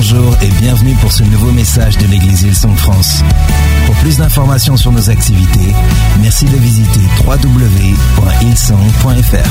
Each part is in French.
Bonjour et bienvenue pour ce nouveau message de l'église Hillsong France. Pour plus d'informations sur nos activités, merci de visiter www.hillsong.fr.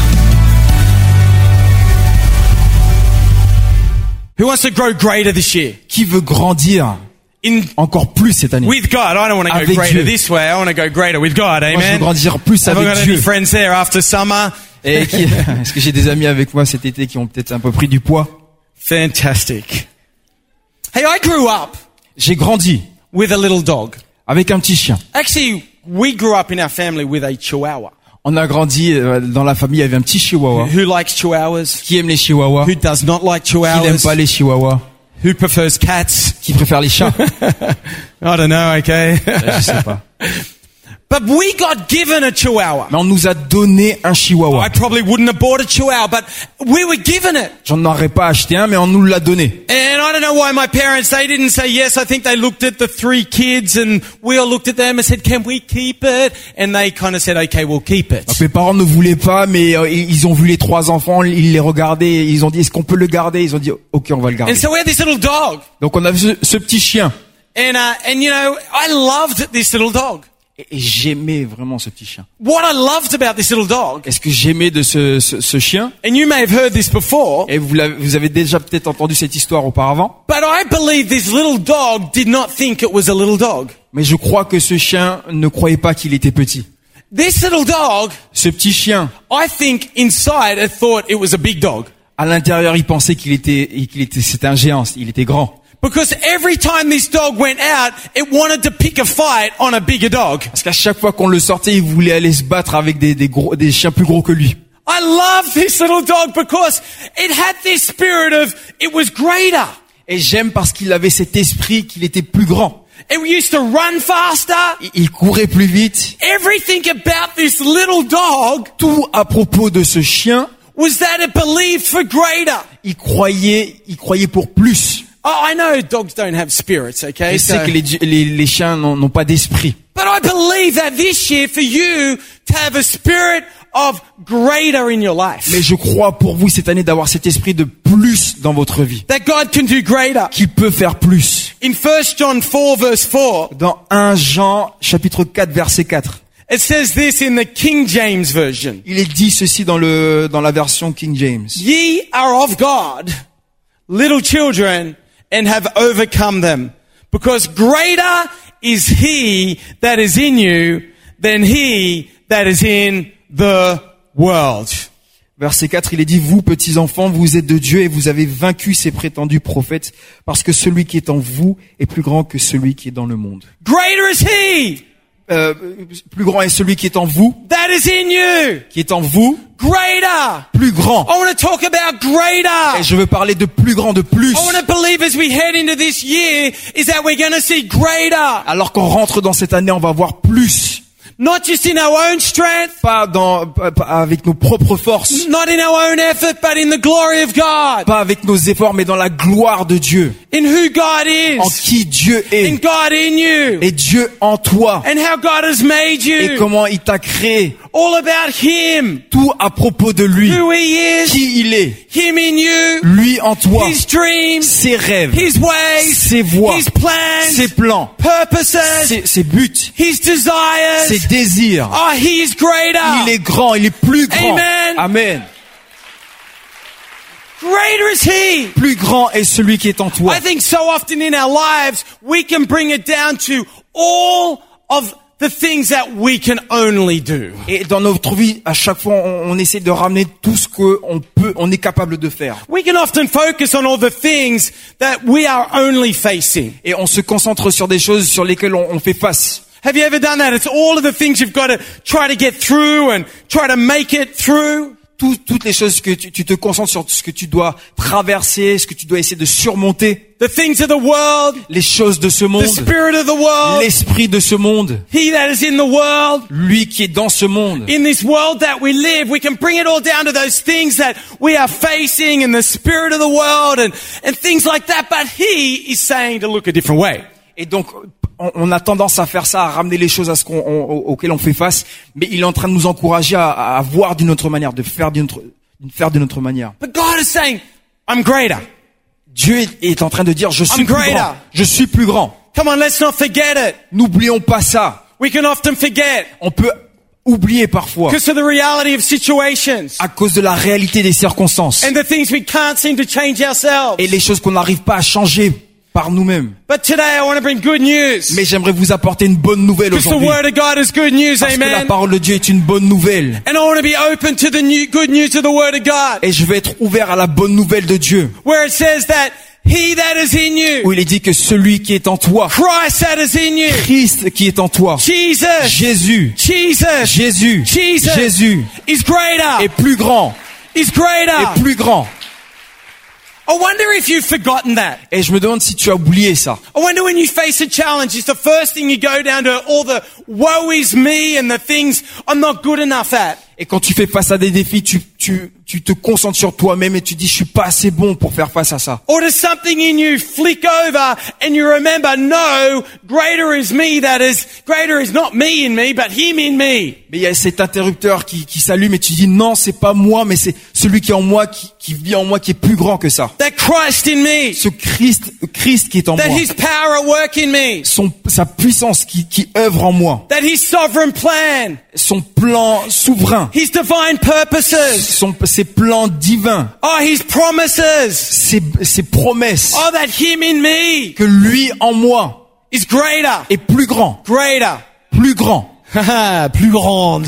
Who wants to grow greater this year? Qui veut grandir encore plus cette année? With God. I don't want to go Avec greater Dieu. this way. I want to go greater with God. Moi, je veux Amen. grandir plus Have I got avec any Dieu. friends there after summer? Et est-ce que j'ai des amis avec moi cet été qui ont peut-être un peu pris du poids? Fantastic. Hey, I grew up J'ai grandi with a little dog. avec un petit chien. Actually, we grew up in our family with a chihuahua. On a grandi dans la famille avec un petit chihuahua. Who likes chihuahuas? Qui aime les chihuahuas? Who does not like Qui n'aime chihuahuas? pas les chihuahuas? Who prefers cats? Qui préfère les chats? I don't know, okay. Je sais pas. But we got given a chihuahua. Mais on nous a donné un I chihuahua. probably wouldn't have bought a chihuahua, but we were given it. J'en aurais pas acheté un, mais on nous l'a donné. And I don't know why my parents, they didn't say yes. I think they looked at the 3 kids and we all looked at them and said, can we keep it? And they kind of said, okay, we'll keep it. Donc, mes parents ne voulaient pas, mais ils ont vu les 3 enfants, ils les regardaient, ils ont dit, est-ce qu'on peut le garder? Ils ont dit, ok, on va le garder. And so we had this little dog. Donc on a vu ce petit chien. And you know, I loved this little dog. Et j'aimais vraiment ce petit chien. What I loved about this little dog, Est-ce que j'aimais de ce chien? and you may have heard this before, Et vous avez déjà peut-être entendu cette histoire auparavant. but I believe this little dog did not think it was a little dog. Mais je crois que ce chien ne croyait pas qu'il était petit. This little dog, Ce petit chien, I think inside it thought it was a big dog. à l'intérieur, il pensait c'était un géant, il était grand. Because every time this dog went out, it wanted to pick a fight on a bigger dog. Parce qu'à chaque fois qu'on le sortait, il voulait aller se battre avec des chiens plus gros que lui. I love this little dog because it had this spirit of, it was greater. Et j'aime parce qu'il avait cet esprit qu'il était plus grand. It used to run faster. Il courait plus vite. Everything about this little dog Tout à propos de ce chien, was that it believed for greater. il croyait pour plus. Oh, I know dogs don't have spirits, okay? Je sais que les chiens n'ont pas d'esprit. But I believe that this year for you to have a spirit of greater in your life. Mais je crois pour vous cette année d'avoir cet esprit de plus dans votre vie. That God can do greater. Qui peut faire plus. In 1 John 4 verse 4, Dans 1 Jean chapitre 4 verset 4. it says this in the King James Version. Il est dit ceci dans la version King James. Ye are of God, little children, and have overcome them. Because greater is he that is in you than he that is in the world. Verset 4, il est dit, vous, petits enfants, vous êtes de Dieu et vous avez vaincu ces prétendus prophètes parce que celui qui est en vous est plus grand que celui qui est dans le monde. Greater is he Plus grand est celui qui est en vous, that is in you. qui est en vous, Greater. plus grand. I want to talk about greater. Et je veux parler de plus grand, de plus. I want to believe as we head into this year is that we're going to see greater. Alors qu'on rentre dans cette année, on va voir plus. Not just in our own strength, Pas avec nos propres forces, not in our own effort, but in the glory of God. pas avec nos efforts, mais dans la gloire de Dieu. In who God En is. qui Dieu In est. God in you. Et Dieu en toi. And how God has made Et you. comment il t'a créé. All about Him. Tout à propos de lui. Who He is. Qui il est. Him in you. Lui en toi. His dreams. Ses rêves. His ways. Ses voies. His plans. Ses plans. Purposes. Ses buts. His desires. Ses désirs. Oh, He is greater. Il est grand. Il est plus grand. Amen. Amen. Greater is He. Plus grand est celui qui est en toi. I think so often in our lives, we can bring it down to all of the things that we can only do. Et dans notre vie, à chaque fois, on essaie de ramener tout ce on est capable de faire. We can often focus on all the things that we are only facing. Et on se concentre sur des choses sur lesquelles on fait face. Have you ever done that? It's all of the things you've got to try to get through and try to make it through. Toutes les choses que tu te concentres sur ce que tu dois traverser, ce que tu dois essayer de surmonter. The things of the world, Les choses de ce the monde. spirit of the world, L'esprit de ce monde. He that is in the world. Lui qui est dans ce monde. In this world that we live, we can bring it all down to those things that we are facing and the spirit of the world and things like that. But He is saying to look a different way. Et donc, on a tendance à faire ça, à ramener les choses auxquelles on fait face, mais il est en train de nous encourager à voir d'une autre manière, de faire d'une autre manière. But God is saying, I'm greater. Dieu est en train de dire, je suis I'm plus greater. grand. Je suis plus grand. Come on, let's not forget it. N'oublions pas ça. We can often forget On peut oublier parfois because of the reality of situations à cause de la réalité des circonstances and the things we can't seem to change ourselves. et les choses qu'on n'arrive pas à changer par nous-mêmes. But today I want to bring good news. Mais j'aimerais vous apporter une bonne nouvelle Because the aujourd'hui. word of God is good news, Parce que la amen. parole de Dieu est une bonne nouvelle. And I want to be open to the good news of the word of God, Et je vais être ouvert à la bonne nouvelle de Dieu. where it says that he that is in you, Où il est dit que celui qui est en toi, Christ that is in you, Christ qui est en toi, Jesus, Jésus, Jesus, Jésus, Jesus Jésus is greater, est plus grand, is greater. est plus grand. I wonder if you've forgotten that. Et je me demande si tu as oublié ça. I wonder when you face a challenge, it's the first thing you go down to all the woe is me and the things I'm not good enough at. Et quand tu fais face à des défis, tu te concentres sur toi-même et tu dis, je suis pas assez bon pour faire face à ça. Or does something in you flick over and you remember, no, greater is not me in me, but him in me. Mais il y a cet interrupteur qui s'allume et tu dis, non, c'est pas moi, mais c'est celui qui est en moi, qui vit en moi, qui est plus grand que ça. That Christ in me, Ce Christ qui est en that moi. his power at work in me, Sa puissance qui œuvre en moi. that his sovereign plan, Son plan souverain. his divine purposes, Ses plans divins. oh, his promises, Ses promesses. oh, that him in me Que lui en moi is greater, est plus grand. greater. Plus grand. Plus grande.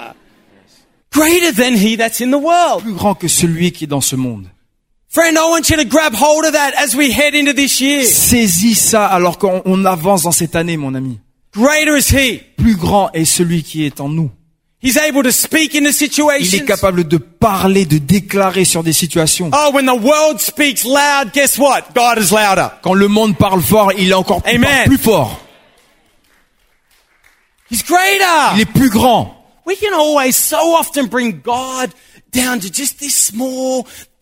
Greater than he that's in the world. Plus grand que celui qui est dans ce monde. Friend, I want you to grab hold of that as we head into this year. Saisis ça alors qu'on avance dans cette année, mon ami. Greater is he. Plus grand est celui qui est en nous. He's able to speak into Il est situations. capable de parler, de déclarer sur des situations. Oh, when the world speaks loud, guess what? God is louder. Quand le monde parle fort, il est encore Amen. parle plus fort. He's greater. Il est plus grand. We can always so often bring God down to just this small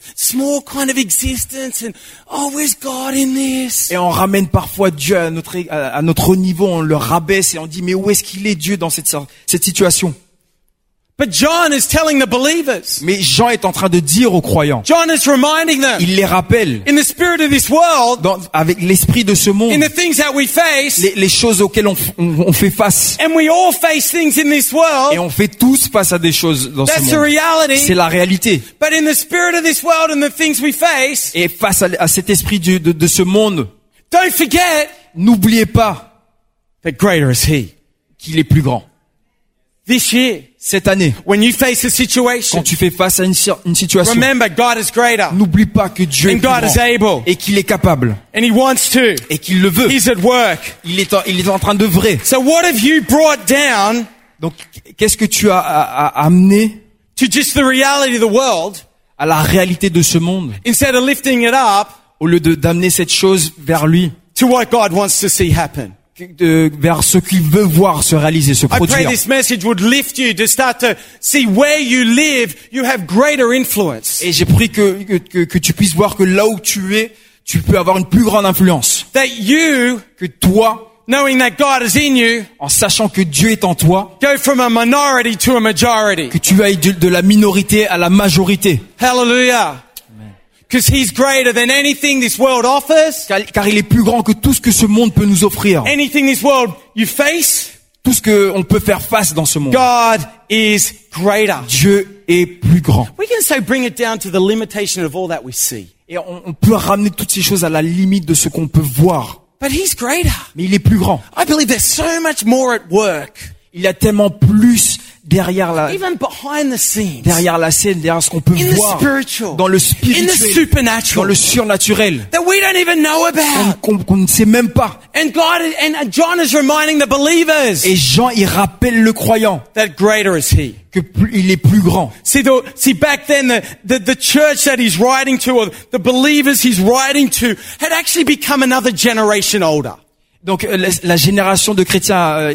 kind of existence and, oh, where's God in this? Et on ramène parfois Dieu à notre niveau, on le rabaisse et on dit, mais où est-ce qu'il est Dieu dans cette situation? But John is telling the believers. Mais Jean est en train de dire aux croyants. John is reminding them. Il les rappelle. In the spirit of this world, Avec l'esprit de ce monde, in the things that we face, les choses auxquelles on fait face. and we all face things in this world, Et on fait tous face à des choses dans ce that's the monde. reality. C'est la réalité. But in the spirit of this world and the things we face, Et face à cet esprit de ce monde, don't forget n'oubliez pas that greater is he. qu'il est plus grand. This year, Cette année, when you face a situation, quand tu fais face à une situation, remember God is greater n'oublie pas que Dieu est and plus God is grand able et qu'il est capable and he wants to. et qu'il le veut. He's at work. Il est en train d'œuvrer. So what have you brought down Donc, qu'est-ce que tu as amené to just the reality of the world à la réalité de ce monde instead of lifting it up au lieu d'amener cette chose vers lui, to what God wants to see happen? vers ce qu'il veut voir se réaliser, se I pray produire. this message would lift you to start to see where you live, you have greater influence. Et j'ai pris que tu puisses voir que là où tu es, tu peux avoir une plus grande influence. That you, Que toi, knowing that God is in you, en sachant que Dieu est en toi, go from a minority to a majority. que tu ailles de la minorité à la majorité. Hallelujah. Because he's greater than anything this world offers, Car il est plus grand que tout ce que ce monde peut nous offrir. anything this world you face. Tout ce qu'on peut faire face dans ce monde. God is greater. Dieu est plus grand. We can so bring it down to the limitation of all that we see. Et on peut ramener toutes ces choses à la limite de ce qu'on peut voir. But he's greater. Mais il est plus grand. I believe there's so much more at work, Il y a tellement plus derrière la even behind the scenes, scène, derrière ce qu'on peut in the voir, spiritual, dans le in the spirituel, dans supernatural, le surnaturel, that we don't even know about. qu'on ne sait même pas. And John is reminding the believers Et Jean, il rappelle le croyant that greater is he. que il est plus grand. See, back then, the church that he's writing to, or the believers he's writing to, had actually become another generation older. Donc la génération de chrétiens,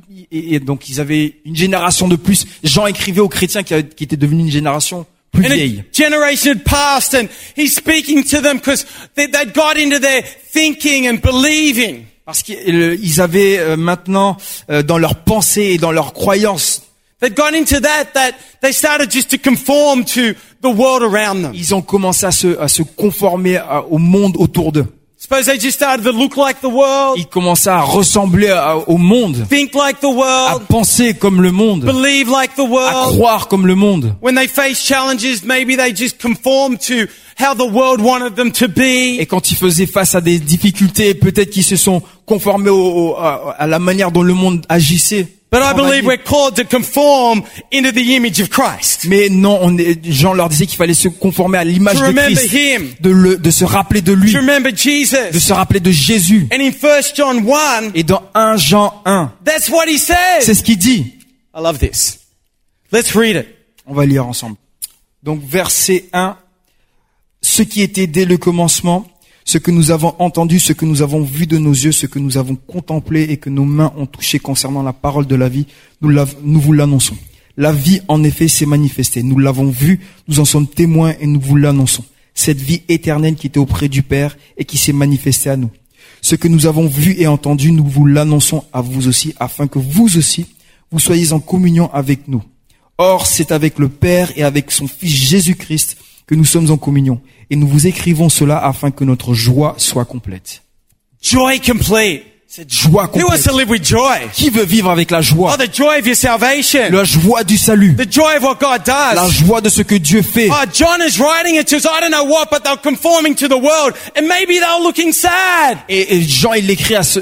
donc ils avaient une génération de plus. Jean écrivait aux chrétiens qui étaient devenus une génération plus And vieille. a generation had passed, and he's speaking to them because they'd got into their thinking and believing. Parce qu'ils avaient maintenant dans leur pensée et dans leur croyance They'd got into that they started just to conform to the world around them. Ils ont commencé à se conformer au monde autour d'eux. Suppose they just started to look like the world, Ils commençaient à ressembler au monde, think like the à world, penser comme le monde, believe like the à world. croire comme le monde. When they face challenges, maybe they just conform to how the world wanted them to be. Et quand ils faisaient face à des difficultés, peut-être qu'ils se sont conformés à la manière dont le monde agissait. But I believe we're called to conform into the image of Christ. Mais non, Jean leur disait qu'il fallait se conformer à l'image To de remember Christ, him. de se rappeler de lui, To remember de Jesus. se rappeler de Jésus. And in 1 John 1, Et dans 1 Jean 1, that's what he c'est says. ce qu'il dit. I love this. Let's read it. On va lire ensemble. Donc verset 1, ce qui était dès le commencement, ce que nous avons entendu, ce que nous avons vu de nos yeux, ce que nous avons contemplé et que nos mains ont touché concernant la parole de la vie, nous vous l'annonçons. La vie, en effet, s'est manifestée. Nous l'avons vue, nous en sommes témoins et nous vous l'annonçons. Cette vie éternelle qui était auprès du Père et qui s'est manifestée à nous. Ce que nous avons vu et entendu, nous vous l'annonçons à vous aussi, afin que vous aussi, vous soyez en communion avec nous. Or, c'est avec le Père et avec son Fils Jésus-Christ que nous sommes en communion. Et nous vous écrivons cela afin que notre joie soit complète. Joy complete. Cette joie Who wants complète. to live with joy? Qui veut vivre avec la Oh, joie? the joy of your salvation. La joie du salut. The joy of what God La does. joie de ce que Dieu fait. Oh, John is writing it to us, I don't know what, but they're conforming to the world. And maybe they're looking sad. Et Jean, il l'écrit à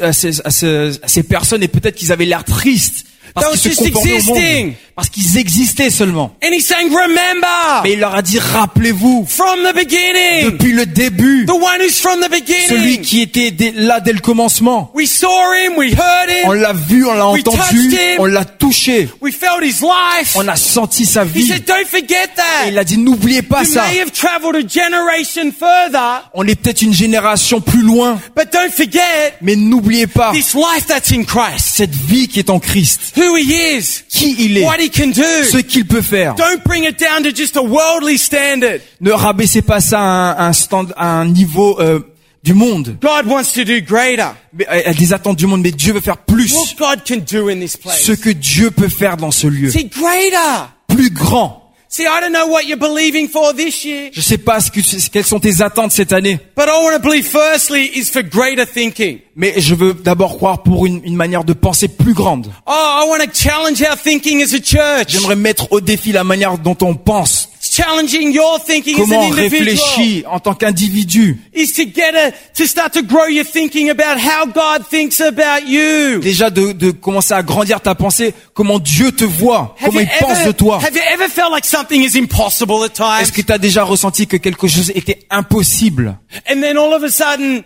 ces personnes et peut-être qu'ils avaient l'air tristes. Parce They were qu'ils se just conformaient au existing. monde. Parce qu'ils existaient seulement. And he's saying, remember, Mais il leur a dit, rappelez-vous, from the beginning, depuis le début, the one who's from the celui beginning. qui était là dès le commencement. We saw him, we heard On him, l'a vu, on l'a We entendu, touched him. on l'a touché, we felt his life. on a senti sa He vie. said, don't forget Et that. il a dit, n'oubliez pas You ça. may have traveled a generation further, On est peut-être une génération plus loin, but don't forget mais n'oubliez pas this life that's in Christ. cette vie qui est en Christ. Who he is, Qui il est, what he can do. ce qu'il peut faire. Don't bring it down to just a worldly standard. Ne rabaissez pas ça à un niveau du monde, God wants to do greater. mais à des attentes du monde. Mais Dieu veut faire plus. What God can do in this place. Ce que Dieu peut faire dans ce lieu, See, greater. plus grand. See, I don't know what you're believing for this year, Je sais pas quelles sont tes attentes cette année, but I want to believe firstly is for greater thinking. mais je veux d'abord croire pour une manière de penser plus grande. Oh, I want to challenge our thinking as a church. J'aimerais mettre au défi la manière dont on pense. Challenging your thinking as Comment an on individual réfléchit en tant qu'individu. is to start to grow your thinking about how God thinks about you. Déjà de commencer à grandir ta pensée, comment Dieu te voit, comment il pense de toi. have you ever felt like something is impossible at times? Est-ce que tu as déjà ressenti que quelque chose était impossible? And then all of a sudden,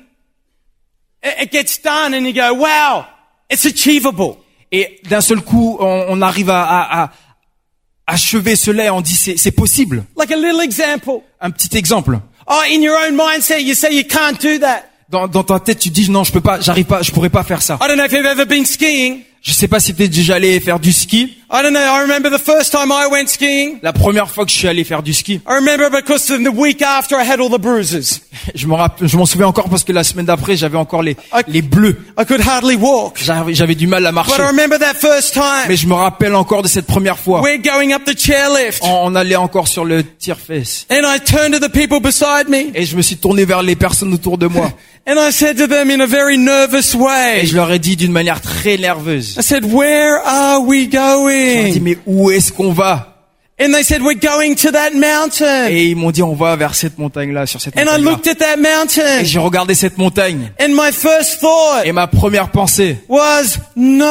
it gets done and you go, wow, it's achievable. Et d'un seul coup, on arrive à achever cela et on dit c'est possible. Like a little example. Un petit exemple. Oh, in your own mindset, you say you can't do that. Dans ta tête, tu dis non, je peux pas, j'arrive pas, je pourrais pas faire ça. I don't know if you've ever been skiing. Je sais pas si t'es déjà allé faire du ski. I don't know. I remember the first time I went skiing. La première fois que je suis allé faire du ski, I remember because the week after I had all the bruises. je m'en souviens encore parce que la semaine d'après, j'avais encore les bleus. I could hardly walk. J'avais du mal à marcher. But I remember that first time. Mais je me rappelle encore de cette première fois. We're going up the chairlift. On allait encore sur le tire-fesse. And I turned to the people beside me. Et je me suis tourné vers les personnes autour de moi. And I said to them in a very nervous Et way. je leur ai dit d'une manière très nerveuse. I said, where are we Je leur ai dit, going? mais où est-ce qu'on va? And they said, we're going to that mountain. Et ils m'ont dit, on va vers cette montagne-là, sur cette And I montagne-là. looked at that Et mountain. j'ai regardé cette montagne. And my first thought Et ma première pensée, was, no,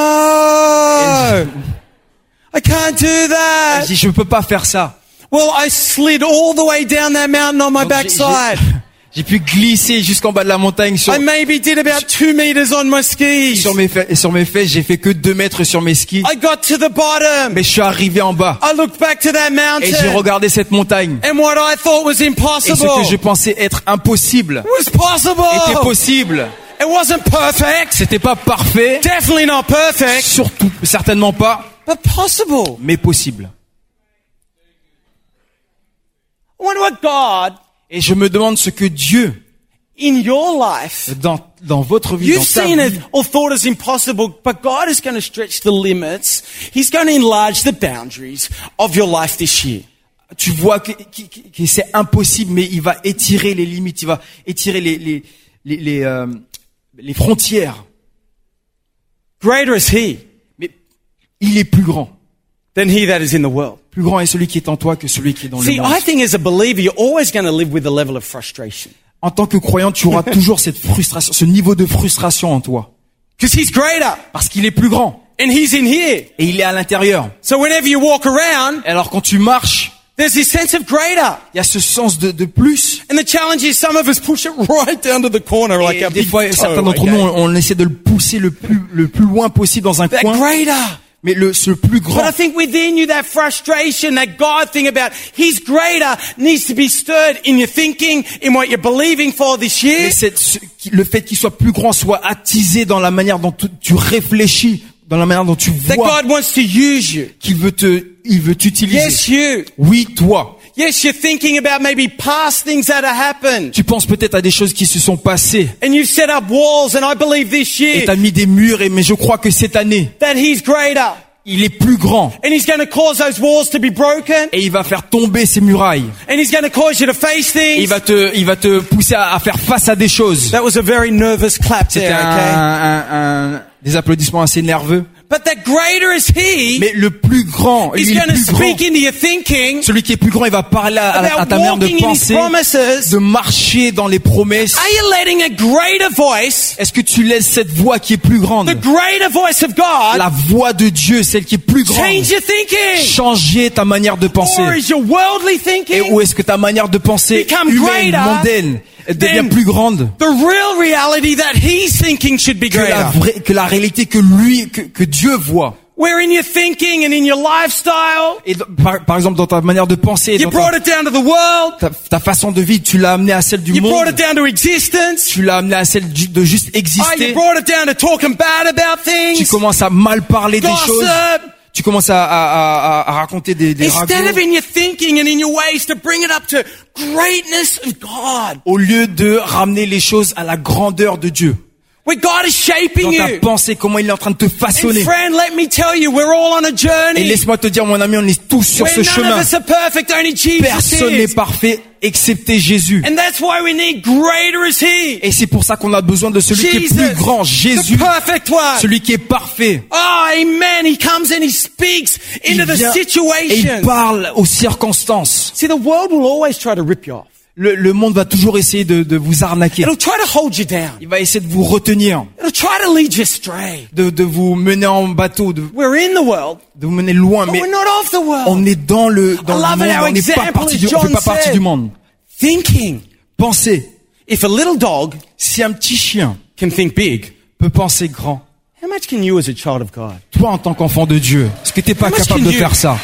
I can't do j'ai that. dit, je peux pas faire ça. Well, I slid all the way down that mountain on my Donc, backside. j'ai pu glisser jusqu'en bas de la montagne I maybe did about 2 meters on my skis. sur mes fesses, j'ai fait que 2 mètres sur mes skis. I got to the bottom. Mais je suis arrivé en bas. I looked back to that Et j'ai mountain. regardé cette montagne. And what I thought was Et ce que impossible je pensais être impossible was possible. était possible. It wasn't perfect. C'était pas parfait, Definitely not perfect. surtout, certainement pas, But possible. mais possible. I wonder what God Et je me demande ce que Dieu in your life, dans votre vie, you've dans ta seen it vie, or thought it's impossible, but God is going to stretch the limits. He's going to enlarge the boundaries of your life this year. tu vois que c'est impossible, mais il va étirer les limites, il va étirer les frontières. Greater is He Mais il est plus grand. than he that is in the world. Plus grand est celui qui est en toi que celui qui est dans le See, monde. I think as a believer, you're always going to live with a level of frustration. En tant que croyant, tu auras toujours cette frustration, ce niveau de frustration en toi. Because He's greater. Parce qu'il est plus grand. And He's in here. Et il est à l'intérieur. So whenever you walk around, Et alors quand tu marches, there's this sense of greater. il y a ce sens de plus. And the challenge is some of us push it right down to the corner like Et a des big fois, toe, certains d'entre okay? nous, on essaie de le pousser le plus loin possible dans un That coin. greater. Mais ce plus But grand, I think within you, that frustration, that God thing about He's greater needs to be stirred in your thinking, in what you're believing for this year. mais le fait qu'il soit plus grand soit attisé dans la manière dont tu réfléchis, dans la manière dont tu That vois God wants to use you. qu'il veut t'utiliser. Yes, you. Oui, toi. Yes, you're thinking about maybe past things that have happened. Tu penses peut-être à des choses qui se sont passées. And you've set up walls, and I believe this Et year t'as mis des murs, mais je crois que cette année, that He's greater. il est plus grand. And He's going to cause those walls to be broken. Et il va faire tomber ces murailles. And He's going to cause you to face Et things. il va te pousser à faire face à des choses. That was a very nervous clap C'était there, okay? des applaudissements assez nerveux. But that greater is He. Mais le plus grand, He's il est going to plus grand. speak into your thinking Celui qui est plus grand, il va parler à about ta manière de walking in His penser, promises. de marcher dans les promesses. Are you letting a greater voice, Est-ce que tu laisses cette voix qui est plus grande, the greater voice of God, la voix de Dieu, celle qui est plus grande, change your thinking? changer ta manière de penser? Or is your worldly Et thinking où est-ce que ta manière de penser Become humaine, greater mondaine, devient than plus grande the real reality that He's thinking should be greater? que la réalité que Dieu voit? Where in your thinking and in your lifestyle, Et par exemple, dans ta manière de penser, you dans brought it down to the world, ta façon de vivre, tu l'as amené à celle du you brought monde, it down to existence, tu l'as amené à celle de juste you exister, brought it down to talking bad about tu things, commences à mal parler des choses, gossip. tu commences à raconter des Instead of ragots, in your thinking and in your ways to bring it up to greatness of God. au lieu de ramener les choses à la grandeur de Dieu. Where God is shaping Dans ta you. pensée, comment il est en train de te And façonner. friend, let me tell you, we're all on a Et journey. laisse-moi te dire, mon ami, on est tous sur Where ce none of chemin. us are perfect, only Jesus Personne n'est is. parfait, excepté Jésus. And that's why we need greater is He. Et c'est pour ça qu'on a besoin de celui qui est plus Jesus, grand, Jésus, the perfect one. celui qui est parfait. Oh, amen. He comes and He speaks into the vient et il situation. parle aux circonstances. See, the world will always try to rip you off. Le monde va toujours essayer de vous arnaquer. It'll try to hold you down. Il va essayer de vous retenir, It'll try to lead you astray. de vous mener en bateau, de We're in the world, vous mener loin. but Mais we're not of the world. on est dans le I love monde, it how on n'est pas example partie is on fait John pas partie said. du monde. Thinking. Pensez, If a little dog si un petit chien can think big, peut penser grand, how much can you as a child of God? toi en tant qu'enfant de Dieu, est-ce que t'es pas How much capable can de you- faire ça?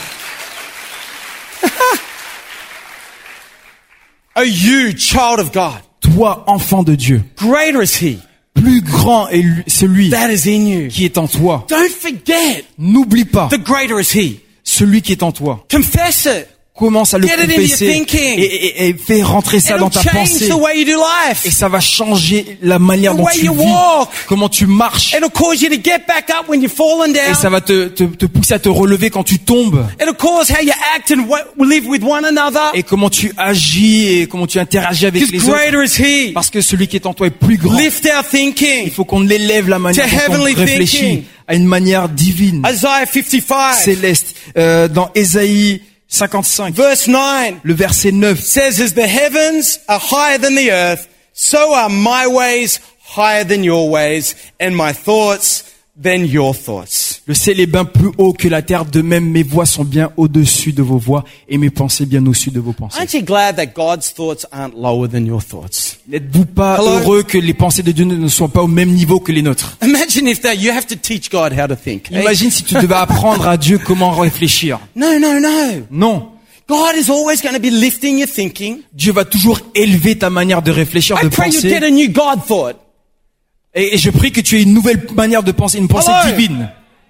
Are you child of God? Toi, enfant de Dieu, Greater is He plus grand est celui that is in you. qui est en toi. Don't forget, N'oublie pas the greater is He. celui qui est en toi. Confess it. Commence à le Get it into your confesser thinking. et fais rentrer ça It'll dans ta change pensée. the way you do Et life. ça va changer la manière The dont way tu you vis, walk. comment tu marches. It'll cause you to get back up when you're falling Et ça down. va te pousser à te relever quand tu tombes. It'll cause how you act and live with one another. Et comment tu agis et comment tu interagis avec Because les autres. greater is He. Parce que celui qui est en toi est plus grand. Lift our Il thinking. faut qu'on élève la manière To dont on heavenly réfléchit thinking. à une manière divine, Isaiah 55, céleste. Dans Ésaïe 55, verse 9. le verset 9. Says, as the heavens are higher than the earth, so are my ways higher than your ways, and my thoughts than your thoughts. Le ciel est bien plus haut que la terre, de même mes voix sont bien au-dessus de vos voix et mes pensées bien au-dessus de vos pensées. Aren't you glad that God's thoughts aren't lower than your thoughts? N'êtes-vous pas Hello? heureux que les pensées de Dieu ne soient pas au même niveau que les nôtres? Imagine if that you have to teach God how to think. Imagine si tu devais apprendre à Dieu comment réfléchir. No, no, no. Non. God is always going to be lifting your thinking. Dieu va toujours élever ta manière de réfléchir, I de pray you penser. get a new God thought. Et je prie que tu aies une nouvelle manière de penser, une pensée Hello? divine.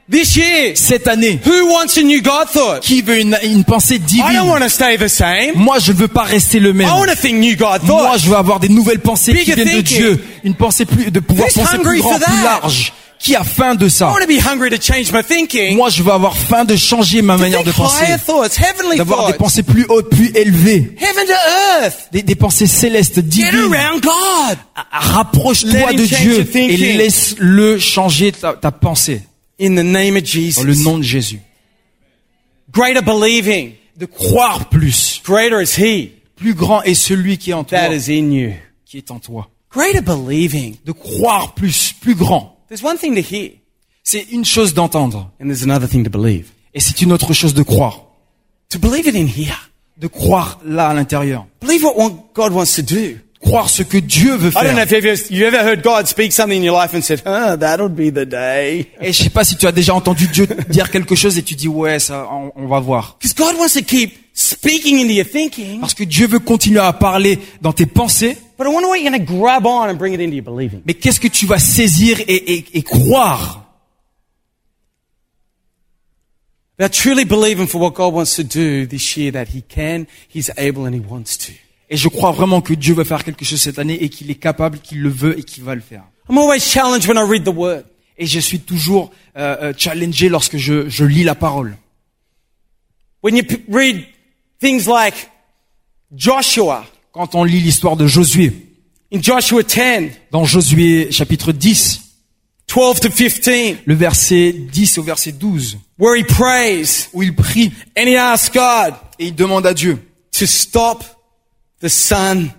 This year, Cette année, who wants a new God thought? qui veut une pensée I don't divine? want to stay the same. Moi, je veux pas rester le même. I want to think new God Moi, thoughts. je veux avoir des nouvelles pensées qui Bigger viennent de thinking. Dieu. Une pensée de pouvoir Who's penser hungry plus grand, for that? plus large. Qui a faim de I ça? want to be hungry to change my thinking. Moi, je veux avoir faim de changer ma To manière de think higher penser. thoughts, heavenly D'avoir des thoughts, pensées plus hautes, plus élevées. heaven to earth. Des pensées célestes, Get divines. around God. Rapproche-toi Let him de change Dieu your et thinking. laisse-le changer ta pensée. In the name of Dans le Jesus. nom de Jésus. Greater believing. De croire plus. Greater is He Plus grand est celui qui est en toi, that is in you. qui est en toi. Greater believing. De croire plus, plus grand. There's one thing to hear, C'est une chose d'entendre. and there's another thing to believe. Et c'est une autre chose de croire. To believe it in here. De croire là à l'intérieur. Believe what God wants to do. Croire ce que Dieu veut I don't know faire. if you ever heard God speak something in your life and said, that'll be the day. Et je sais pas si tu as déjà entendu Dieu dire quelque chose et tu dis ouais, ça, on va voir. Because God wants to keep speaking into your thinking, Parce que Dieu veut continuer à parler dans tes pensées. but I wonder what you're going to grab on and bring it into your believing. Mais qu'est-ce que tu vas saisir et croire? About truly believing for what God wants to do this year, that He can, He's able, and He wants to. Et je crois vraiment que Dieu va faire quelque chose cette année et qu'il est capable, qu'il le veut et qu'il va le faire. I'm always challenged when I read the Word. Et je suis toujours challengé lorsque je lis la parole. When you read things like Joshua, Quand on lit l'histoire de Josué, in Joshua 10, dans Josué chapitre 10, 12 to 15, le verset 10 au verset 12, where he prays où il prie and he asks God et il demande à Dieu to stop the sun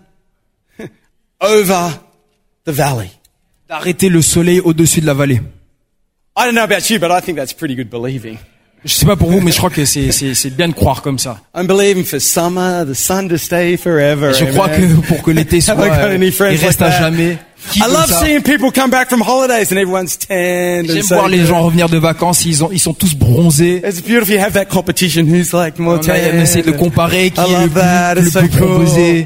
over the valley. d'arrêter le soleil au-dessus de la vallée. I don't know about you, but I think that's pretty good believing. Je sais pas pour vous, mais je crois que c'est bien de croire comme ça. I'm believing for summer, the sun to stay forever. Je crois que Amen. pour que l'été soit, Have I got any il friends reste like à that? jamais. Qui I veut love ça? seeing people come back from holidays and everyone's tanned. J'aime voir les gens revenir de vacances, ils sont tous bronzés. It's beautiful you have that competition. Who's like more On essaie de tan? comparer qui I est love that. le It's so plus cool. bronzé.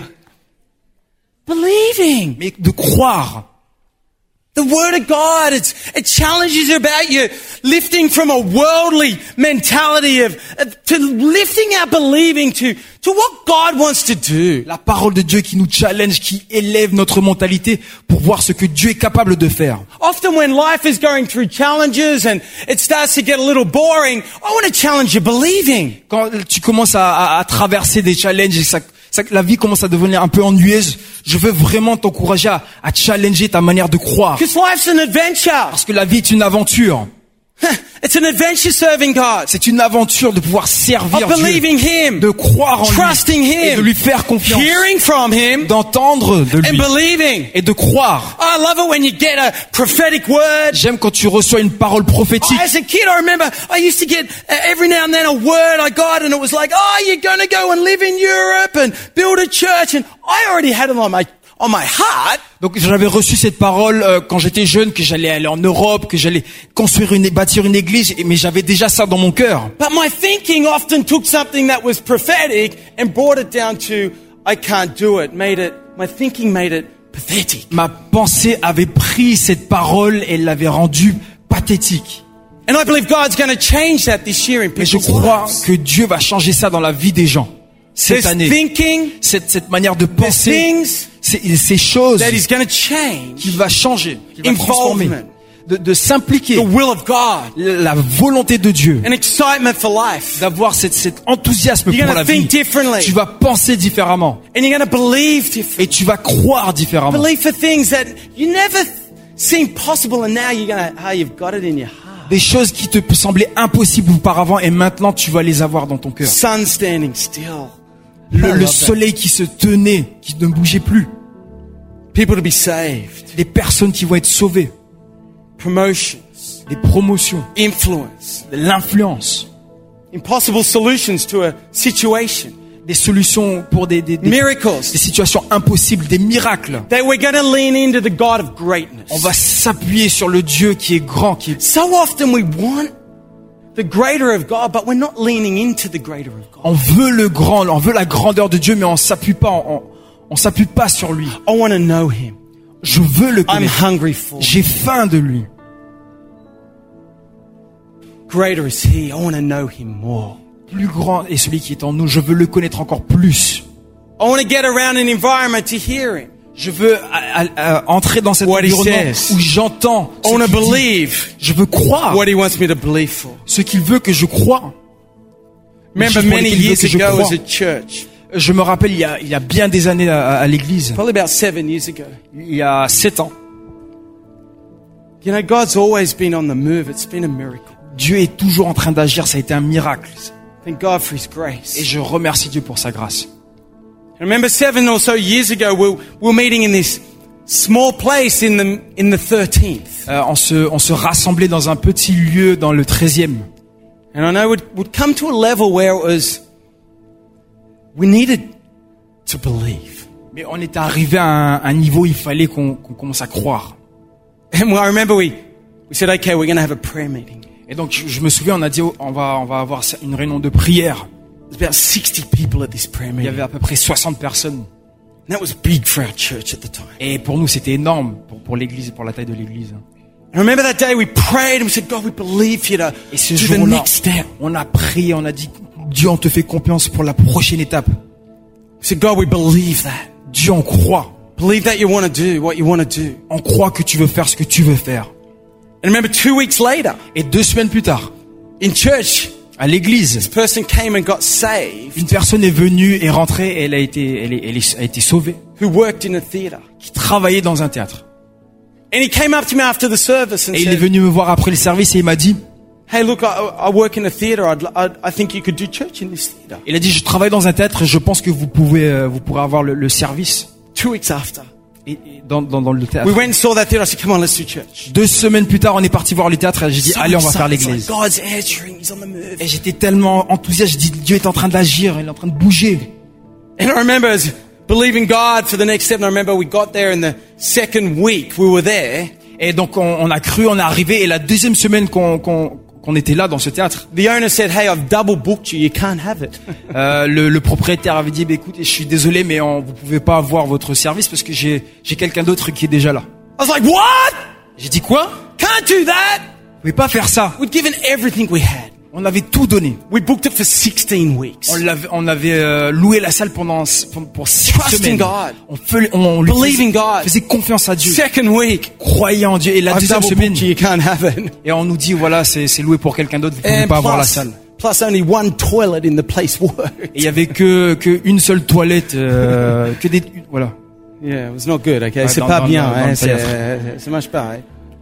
Believing. Mais de croire. The Word of God, it challenges you about you lifting from a worldly mentality to lifting our believing to what God wants to do. La parole de Dieu qui nous challenge, qui élève notre mentalité pour voir ce que Dieu est capable de faire. Often when life is going through challenges and it starts to get a little boring, I want to challenge your believing. Quand tu commences à traverser des challenges et la vie commence à devenir un peu ennuyeuse, je veux vraiment t'encourager à challenger ta manière de croire. Because life's an adventure. Parce que la vie est une aventure. It's an adventure serving God. C'est une aventure de pouvoir servir Of Dieu, believing Him. de croire en Trusting lui et de Him. lui faire confiance, Hearing from Him d'entendre de and lui believing. et de croire. I love it when you get a prophetic word. J'aime quand tu reçois une parole prophétique. As a kid, I remember I used to get every now and then a word I got, and it was like, "Oh, you're going to go and live in Europe and build a church." And I already had it on my heart. Donc j'avais reçu cette parole quand j'étais jeune, que j'allais aller en Europe, que j'allais bâtir une église, mais j'avais déjà ça dans mon cœur. But my thinking often took something that was prophetic and brought it down to, I can't do it. My thinking made it pathetic. Ma pensée avait pris cette parole et l'avait rendue pathétique. And I believe God's going to change that this year in Mais je people's crois lives. que Dieu va changer ça dans la vie des gens cette There's année. thinking, Cette manière de there's penser, things ces choses that He's going to change. qui va changer, qui va transformer, Involvement. de s'impliquer, The will of God. la volonté de Dieu, An excitement for life. d'avoir cet enthousiasme You're pour going la to think vie. differently. Tu vas penser différemment And you're going to believe differently. et tu vas croire différemment. Believe for things that you never seemed possible, and now you've got it in your heart. Des choses qui te semblaient impossibles auparavant et maintenant tu vas les avoir dans ton cœur. Sun standing still. Le soleil qui se tenait, qui ne bougeait plus. People to be saved. Des personnes qui vont être sauvées. Promotions. Des promotions. Influence. De l'influence. Impossible solutions to a situation. Des solutions pour des Miracles. situations impossibles, des miracles. That we're going to lean into the God of greatness. On va s'appuyer sur le Dieu qui est grand, qui est... So often we want the greater of God, but we're not leaning into the greater of God. On veut le grand, on veut la grandeur de Dieu, mais on s'appuie pas, on s'appuie pas sur lui. I want to know Him. Je veux le I'm connaître. hungry for Him. J'ai faim de lui. greater is He. I want to know Him more. Plus grand est celui qui est en nous. Je veux le connaître encore plus. I want to get around an environment to hear Him. Je veux entrer dans cet What he environnement says. où j'entends I want to ce qu'il dit. believe Je veux croire what He wants me to believe for. ce qu'il veut que je croie. Remember choses pour many lesquelles il veut years que je ago croie. as a church, Je me rappelle, il y a bien des années à l'église, probably about 7 years ago. il y a 7 ans, You know, God's always been on the move. It's been a miracle. Dieu est toujours en train d'agir, ça a été un miracle. Thank God for His Et grace. je remercie Dieu pour sa grâce. I remember 7 or so years ago, we were meeting in this small place in the 13th. On se rassemblait dans un petit lieu dans le 13e. And I know we'd come to a level where it was, we needed to believe. Mais on était arrivé à un niveau où il fallait qu'on commence à croire. And I remember we said, okay, we're going to have a prayer meeting. Et donc je me souviens, on a dit on va avoir une réunion de prière. There's about 60 people at this prayer Il y meeting. avait à peu près 60 personnes. And that was big for our church at the time. Et pour nous, c'était énorme pour l'église, pour la taille de l'église. I remember that day we prayed and we said, God, we believe you to Et ce do the jour-là, next step. on a prié, on a dit, Dieu, on te fait confiance pour la prochaine étape. We said, God, we believe that. Dieu, on croit. Believe that you want to do what you want to do. On croit que tu veux faire ce que tu veux faire. And remember 2 weeks later, Et 2 semaines plus tard, in church, à l'église, this person came and got saved une personne est venue et rentrée et elle a été sauvée, who worked in a theater. qui travaillait dans un théâtre. And he came up to me after the service and Et il est said, venu me voir après le service et il m'a dit, hey, look, I work in a theater. I think you could do church in this theater. il a dit, je travaille dans un théâtre, je pense que vous pourrez avoir le service. 2 weeks after, Et dans le théâtre. we went and saw that theater. I said, come on, let's do church. 2 semaines plus tard, on est parti voir le théâtre et j'ai dit, allez, on va faire It's like l'église. God's answering. He's on the move. Et j'étais tellement enthousiaste, je dis, Dieu est en train d'agir, il est en train de bouger. And I remember as believing God for the next step. And I remember we got there in the second week we were there. Et donc on a cru, on est arrivé et la deuxième semaine qu'on était là dans ce théâtre, The owner said, hey, I've double booked you. You can't have it. le propriétaire avait dit, bah, écoutez, je suis désolé, mais vous pouvez pas avoir votre service parce que j'ai quelqu'un d'autre qui est déjà là. I was like, what? J'ai dit quoi? Can't do that. Vous pouvez pas faire ça. We'd given everything we had. On avait tout donné. We booked it for 16 weeks. On avait loué la salle pour 6 Trusting semaines. God. On lui Believing God. faisait confiance à Dieu. Second week, Croyant en Dieu. Et la I've deuxième double semaine, booked you. You can't have it. et on nous dit, voilà, c'est loué pour quelqu'un d'autre, vous pouvez And pas avoir la salle. plus only one toilet in the place worked. Et il y avait que une seule toilette, voilà. Yeah, it was not good, okay? Ouais, C'est dans- pas dans- bien, dans hein? le C'est théâtre. marche pas, hein?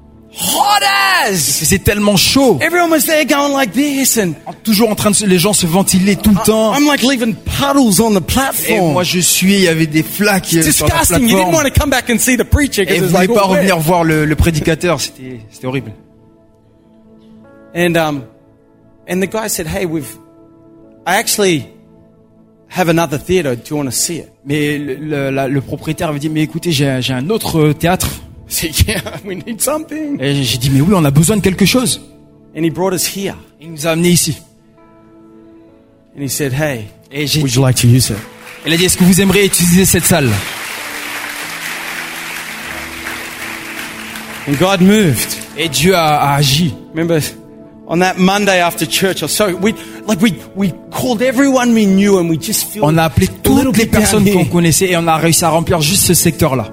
Hot as! C'est tellement chaud. Everyone was there going like this and Toujours en train de les gens se ventiler tout le temps. I'm like leaving puddles on the Et platform. moi je suis, il y avait des flaques sur la Disgusting. You didn't plateforme. want to come back and see the preacher Et because vous it's voulez like, pas oh, revenir where? voir le prédicateur, c'était horrible. And the guy said, hey, I actually have another theater. Do you want to see it? Mais le propriétaire avait dit, mais écoutez, j'ai un autre théâtre. I said, yeah, we need something. Et j'ai dit, mais oui, on a besoin de quelque chose. And he brought us here. Il nous a amenés ici. And he said, hey, Et j'ai would dit, you like to use it? il a dit, est-ce que vous aimeriez utiliser cette salle? And God moved. Et Dieu a agi. Remember, on that Monday after church, we called everyone we knew, and we just feel On a appelé a little toutes les bit down personnes here. qu'on connaissait et on a réussi à remplir juste ce secteur-là.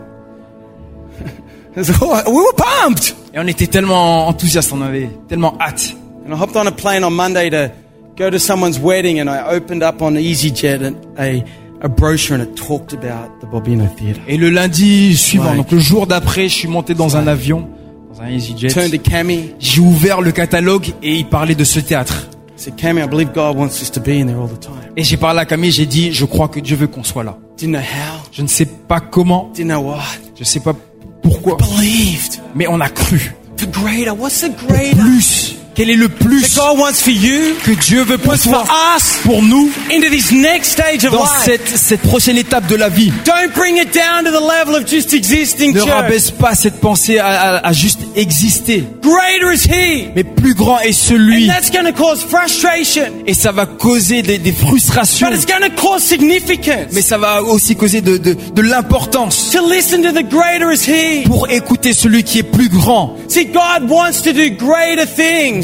So we were pumped. Et on était tellement enthousiastes, on avait tellement hâte. And I hopped on a plane on Monday to go to someone's wedding, and I opened up on EasyJet a brochure, and it talked about the Bobino Theatre. Et le lundi suivant, Ouais. donc le jour d'après, je suis monté dans un avion, dans un EasyJet. Turned to Cami. J'ai ouvert le catalogue et il parlait de ce théâtre. I said, Cami, I believe God wants us to be in there all the time. Et j'ai parlé à Camille, j'ai dit, je crois que Dieu veut qu'on soit là. Didn't know how. Je ne sais pas comment, Didn't know what. je ne sais pas pourquoi, Believed. mais on a cru. For greater. What's the greater? Plus. Quel est le That plus God wants for you. que Dieu veut pour Was for toi, us pour nous, into this next stage of dans life. cette prochaine étape de la vie? Don't bring it down to the level of just existing, Ne church. rabaisse pas cette pensée à juste exister. Greater is He. Mais plus grand est And celui. that's going to cause frustration. Et ça va causer des frustrations. But it's going to cause significance. Mais ça va aussi causer de l'importance. To listen to the greater is He. Pour écouter celui qui est plus grand. See, God wants to do greater things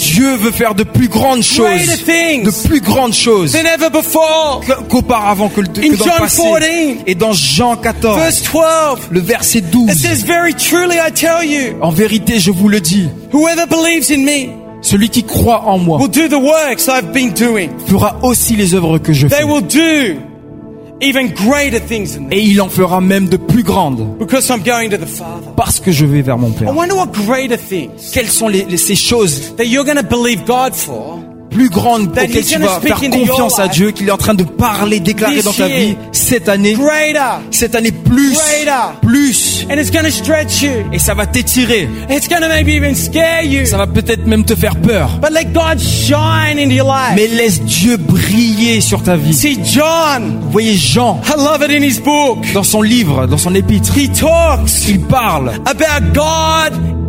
Dieu veut faire de plus grandes choses, Greater things de plus grandes choses than ever before. qu'auparavant que In dans le John passé. 14, Et dans Jean 14, verse 12, le verset it 12, says, very truly I tell you, en vérité, je vous le dis, whoever believes in me celui qui croit en moi will do the works I've been doing. fera aussi les œuvres que je They fais. will do even greater things than Et this il en fera même de plus grandes, because I'm going to the Father. parce que je vais vers mon I Père. wonder what greater things Quelles sont ces choses that you're going to believe God for plus grandes That auxquelles he's tu gonna vas speak faire into your confiance à life Dieu, qu'il est en train de parler, déclarer this dans ta year. vie cette année, greater, plus, Greater. plus, and it's going to stretch you. et ça va t'étirer, It's going to maybe even scare you. ça va peut-être même te faire peur, But let God shine into your life. mais laisse Dieu briller sur ta vie. See, John, Vous voyez Jean, I love it in his book. dans son livre, dans son épître, He talks il parle about God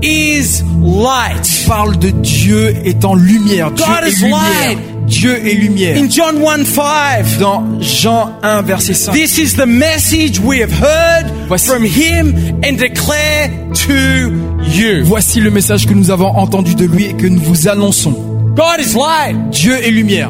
is light. de Dieu étant lumière. Dieu God est is lumière. light. Dieu est lumière. In John 1:5, Dans Jean 1, verset 5. this is the message we have heard Voici- from him and declare to you. Voici le message que nous avons entendu de lui et que nous vous annonçons. God is light. Dieu est lumière.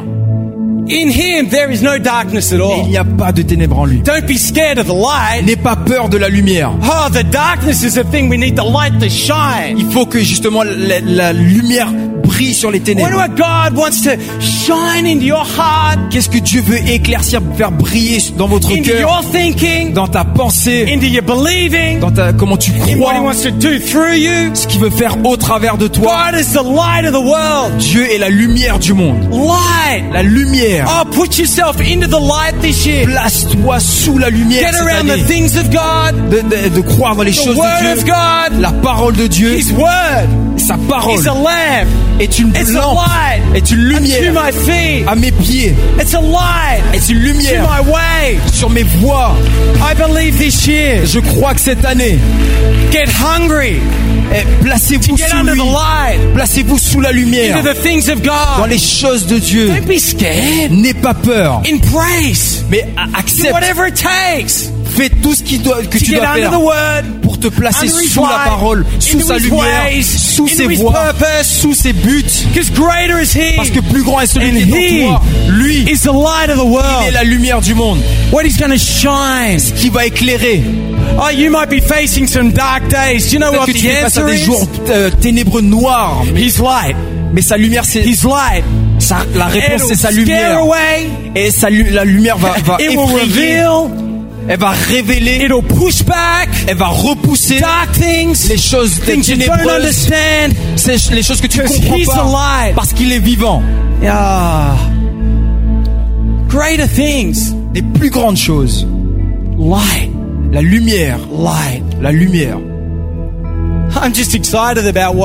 In him there is no darkness at Et il all. n'y a pas de ténèbres en lui. Don't be scared of the light. N'aie pas peur de la lumière. Oh, the darkness is the thing we need the light to shine. Il faut que justement la lumière brille sur les What ténèbres. God wants to shine into your heart, Qu'est-ce que Dieu veut éclaircir, faire briller dans votre into cœur, your thinking, dans ta pensée, into your believing, dans comment tu in what He crois, wants to do through you. ce qu'il veut faire au travers de toi. God is the light of the world. Dieu est la lumière du monde. Light. La lumière. Oh, put yourself into the light this year. Place-toi sous la lumière Get cette around the année. things of God, De croire dans les the choses Word de of Dieu. God. La parole de Dieu, His Word sa parole is a lamp est une It's a lampe, light est une to lumière my feet. à mes pieds, It's a light est une to lumière my way. sur mes voies. I believe this year. Je crois que cette année, Get hungry. placez-vous Get sous under lui, the light. placez-vous sous la lumière, Into the things of dans God. les choses de Dieu. Don't be scared. N'aie pas peur, Embrace. mais Do accepte, whatever it takes fais tout ce que to tu get dois under faire the Word, pour te placer under His sous la light, parole, sous into sa His lumière, ways, sous into ses His voies, purpose. sous ses buts, Because greater is He. parce que plus grand est celui And qui est He en toi. Lui, is the light of the il est world. la lumière du monde, What He's going to shine. qui va éclairer. Oh, you might be facing some dark days. Do you know Peut-être what que tu the fais face à answer des is? jours ténébreux noirs, His light. mais sa lumière, c'est His light. la réponse, It'll c'est sa scare lumière. away. Et la lumière va It will effrayer, reveal. elle va révéler, It'll push back elle va repousser dark things. les choses Things you don't ténébreuses, understand. c'est les choses que tu Because comprends He's the pas, light. parce qu'il est vivant. Ah. Greater things. Des plus grandes choses, Light. la lumière, Light. la lumière. I'm just excited about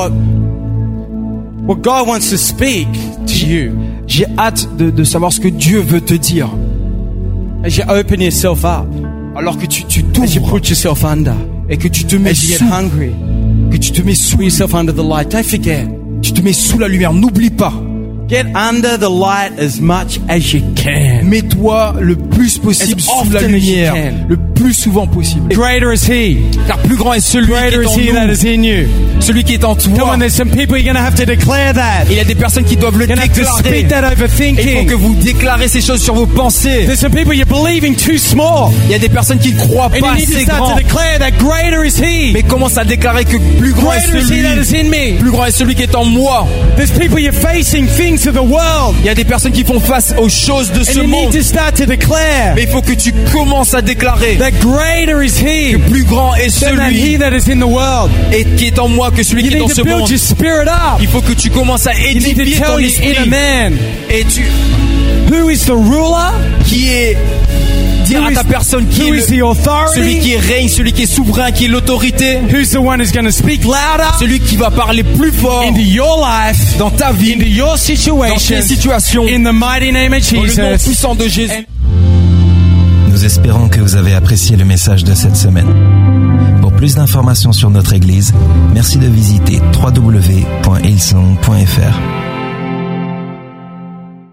what God wants to speak to you J'ai hâte de savoir ce que Dieu veut te dire, as you open yourself up, alors que tu as you t'ouvres put yourself under, et que tu te mets as you get sous, hungry. que tu te mets sous, Put yourself under the light. Don't forget. tu te mets sous la lumière. N'oublie pas, Get under the light as much as you can. mets-toi le plus possible As sous la often as you lumière, can. le plus souvent possible. Greater is He. Car plus grand est celui qui Greater est is He en that nous, is in you. celui qui est en Come toi. on, there's some people you're going to have to declare that. Il y a des personnes qui doivent le You're going to have to déclarer. speak that over Et il faut thinking. que vous déclarez ces choses sur vos pensées. There's some people you're believing too small. Il y a des personnes qui ne croient And you pas need to assez start grand, to declare that greater is He. mais commence à déclarer que plus grand est Greater is He that is celui, in me. plus grand est celui qui est en moi. There's people you're facing things of the world. Il y a des personnes qui font face aux choses de And ce you need monde, to start to declare mais il faut que tu commences à déclarer that greater is He que plus grand est than that He celui that is in the world. et qui est en moi que celui You qui est dans need ce to build monde. your spirit up. Il faut que tu commences à You need to édifier ton tell your inner esprit man et tu who is the ruler, qui est dire à ta personne qui who est is the celui authority, qui règne, celui qui est souverain, qui est l'autorité, who's the one who's going to speak louder celui qui va parler plus fort into your life, dans ta vie, into your dans tes situation, situations, in the mighty name of dans le nom Jesus. puissant de Jésus. Nous espérons que vous avez apprécié le message de cette semaine. Pour plus d'informations sur notre Église, merci de visiter www.hillsong.fr.